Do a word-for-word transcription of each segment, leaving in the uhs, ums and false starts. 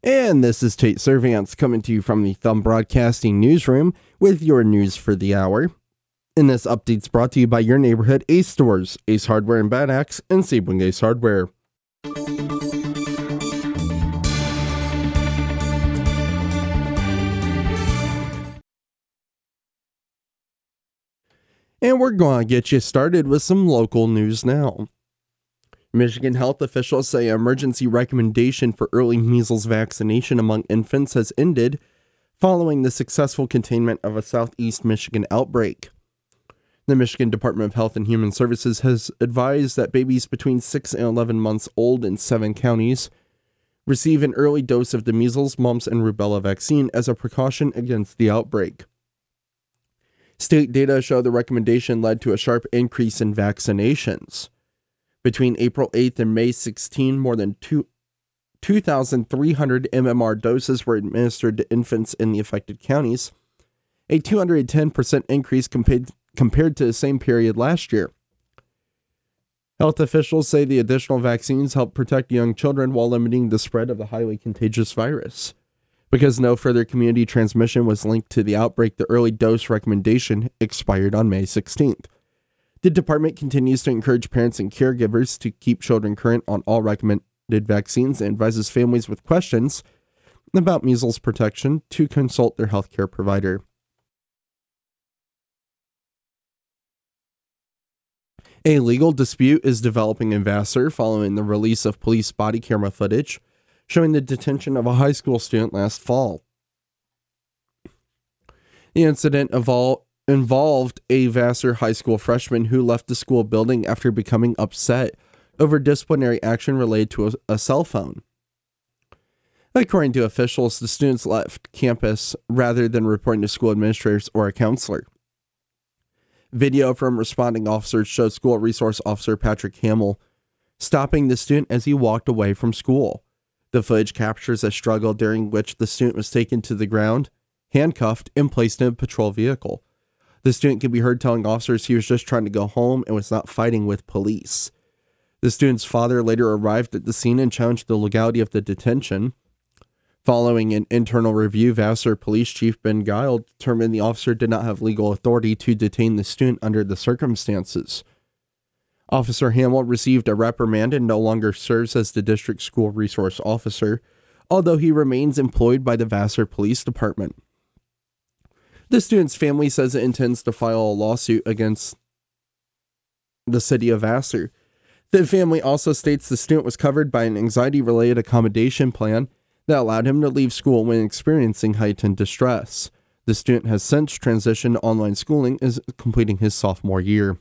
And this is Tate Servants coming to you from the Thumb Broadcasting Newsroom with your news for the hour. And this update's brought to you by your neighborhood Ace stores, Ace Hardware and Bad Axe, and Sebring Ace Hardware. And we're going to get you started with some local news now. Michigan health officials say an emergency recommendation for early measles vaccination among infants has ended following the successful containment of a southeast Michigan outbreak. The Michigan Department of Health and Human Services has advised that babies between six and eleven months old in seven counties receive an early dose of the measles, mumps, and rubella vaccine as a precaution against the outbreak. State data show the recommendation led to a sharp increase in vaccinations. Between April eighth and May sixteenth, more than two thousand three hundred M M R doses were administered to infants in the affected counties, a two hundred ten percent increase compared, compared to the same period last year. Health officials say the additional vaccines help protect young children while limiting the spread of the highly contagious virus. Because no further community transmission was linked to the outbreak, the early dose recommendation expired on May sixteenth. The department continues to encourage parents and caregivers to keep children current on all recommended vaccines and advises families with questions about measles protection to consult their healthcare provider. A legal dispute is developing in Vassar following the release of police body camera footage showing the detention of a high school student last fall. The incident involved involved a Vassar high school freshman who left the school building after becoming upset over disciplinary action related to a, a cell phone. According to officials, the students left campus rather than reporting to school administrators or a counselor. Video from responding officers showed school resource officer Patrick Hamill stopping the student as he walked away from school. The footage captures a struggle during which the student was taken to the ground, handcuffed, and placed in a patrol vehicle. The student can be heard telling officers he was just trying to go home and was not fighting with police. The student's father later arrived at the scene and challenged the legality of the detention. Following an internal review, Vassar Police Chief Ben Guile determined the officer did not have legal authority to detain the student under the circumstances. Officer Hamill received a reprimand and no longer serves as the district school resource officer, although he remains employed by the Vassar Police Department. The student's family says it intends to file a lawsuit against the city of Vassar. The family also states the student was covered by an anxiety-related accommodation plan that allowed him to leave school when experiencing heightened distress. The student has since transitioned to online schooling and is completing his sophomore year.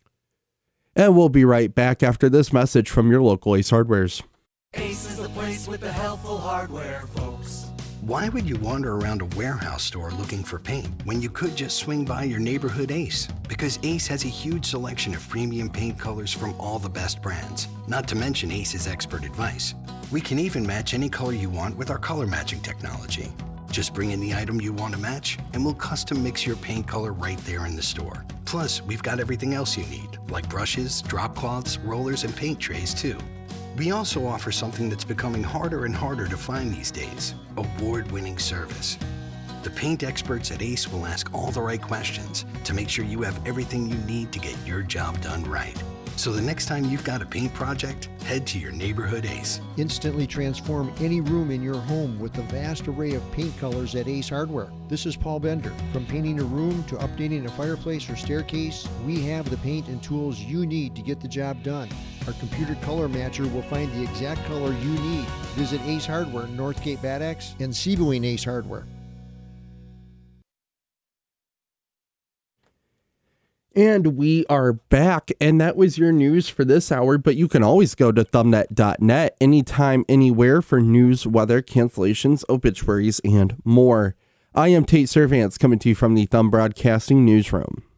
And we'll be right back after this message from your local Ace Hardwares. Ace is the place with the helpful hardware, folks. Why would you wander around a warehouse store looking for paint when you could just swing by your neighborhood Ace? Because Ace has a huge selection of premium paint colors from all the best brands, not to mention Ace's expert advice. We can even match any color you want with our color matching technology. Just bring in the item you want to match, and we'll custom mix your paint color right there in the store. Plus, we've got everything else you need, like brushes, drop cloths, rollers, and paint trays too. We also offer something that's becoming harder and harder to find these days, award-winning service. The paint experts at Ace will ask all the right questions to make sure you have everything you need to get your job done right. So the next time you've got a paint project, head to your neighborhood Ace. Instantly transform any room in your home with the vast array of paint colors at Ace Hardware. This is Paul Bender. From painting a room to updating a fireplace or staircase, we have the paint and tools you need to get the job done. Our computer color matcher will find the exact color you need. Visit Ace Hardware, Northgate Bad Axe, and Sebring Ace Hardware. And we are back, and that was your news for this hour, but you can always go to thumbnet dot net anytime, anywhere for news, weather, cancellations, obituaries, and more. I am Tate Servants coming to you from the Thumb Broadcasting Newsroom.